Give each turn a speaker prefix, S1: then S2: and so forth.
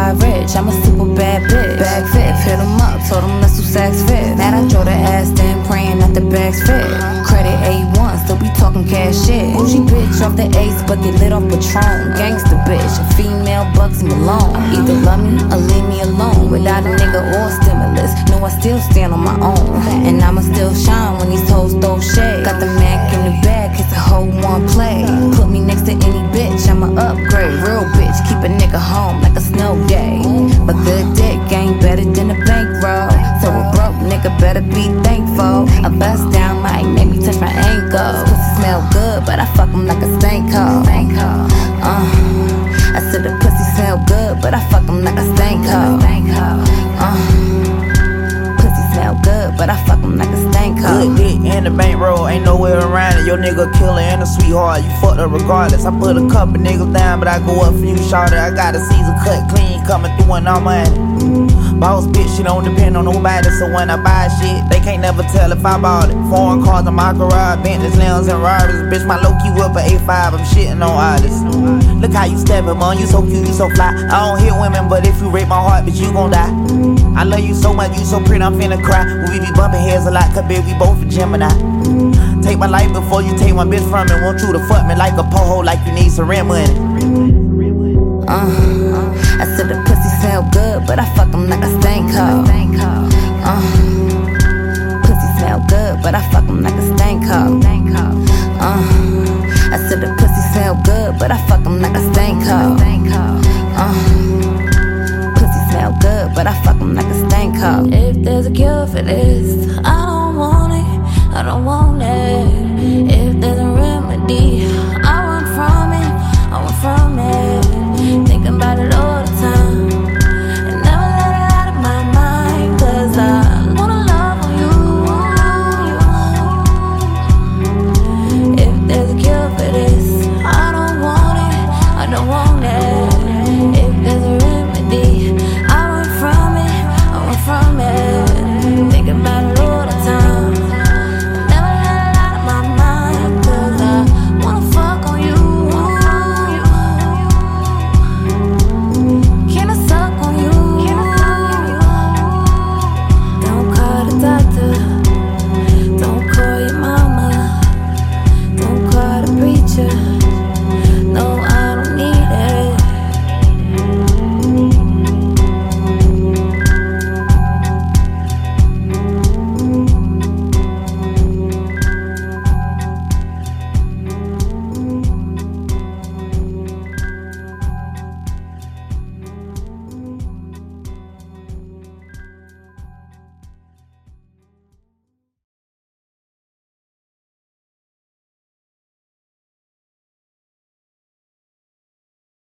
S1: got rich, I'm a super bad bitch. Bag fit, hit him up, told him let's do sex fit. Now I drove the ass then, praying that the bags fit. Credit A1, still be talking cash shit. Bougie bitch off the ace, but get lit off Patron. Gangsta bitch, a female bugs me alone. Either love me or leave me alone. Without a nigga or stimulus, no, I still stand on my own. And I'ma still shine when these hoes throw shade. Got the Mac in the bag, it's a whole one play. Put me next to any bitch, I'ma upgrade. Real bitch, keep a nigga home like a snow day. But good dick ain't better than a bankroll. So a broke nigga better be thankful. A bust down might make me touch my ankles. Pussy smell good, but I fuck him like a stank hole. I said the pussy smell good, but I fuck him like a stank hole. Pussy smell good, but I fuck him like a stank hole.
S2: Good dick and the bankroll, ain't nowhere around it. Your nigga a killer and a sweetheart, you fucked her regardless. I put a couple niggas down, but I go up for you, shawty. I got a season cut clean, coming through and all mine. Boss bitch, she don't depend on nobody, so when I buy shit, they can't never tell if I bought it. Foreign cars in my garage, Bentleys, Lambs, and Rards. Bitch, my low-key whip a A5, I'm shitting on artists. Look how you steppin', man, you so cute, you so fly. I don't hit women, but if you rape my heart, bitch, you gon' die. I love you so much, you so pretty, I'm finna cry. We be bumping heads a lot, cause baby, we both a Gemini. Take my life before you take my bitch from me. Want you to fuck me like a po-ho, like you need some rent money.
S1: I said the pussy smell good, but I fuck him like a stank hole. Pussy smell good, but I fuck him like a stank hole. I said the pussy smell good, but I fuck him like a stank hole. Pussy smell good, but I fuck him like a stank hole. If there's a cure for this,